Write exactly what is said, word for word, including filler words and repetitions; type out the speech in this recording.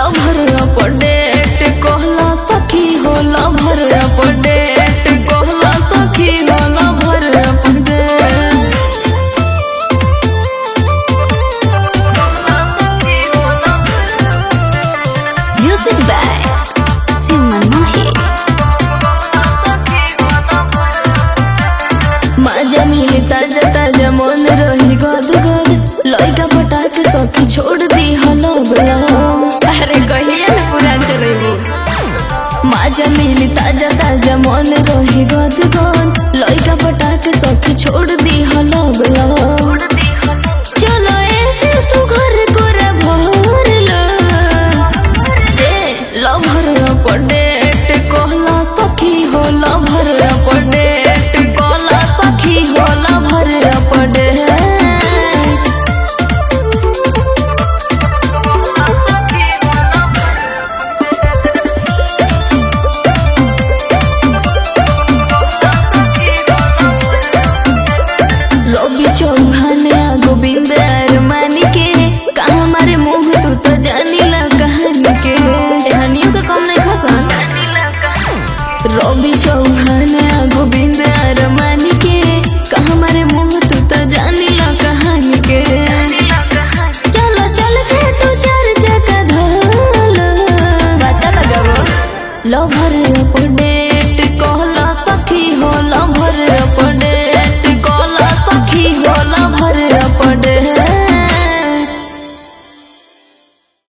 Lover update कहला सखी हो लभर अपडेट कहला सखी हो lover update. Music by Siman Mahi. मजा मिली ताजा ताजा मन रही गद गद लइका पटाके सखी छोड़ दी हलो बलम। अरे कहिए न पुरान चलेबू। मजा मिली ताजा ताजा मन रही गद गद लइका पटाके सखी छोड़ दी हलो बलम। चलो ऐसे सुघर